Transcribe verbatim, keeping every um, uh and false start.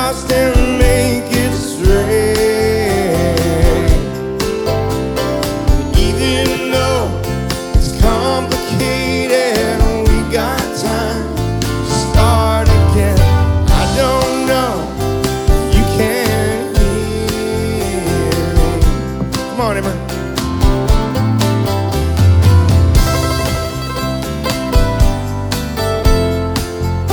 lost and make it straight. Even though it's complicated, we got time to start again. I don't know if you can hear me. Come on, Emma.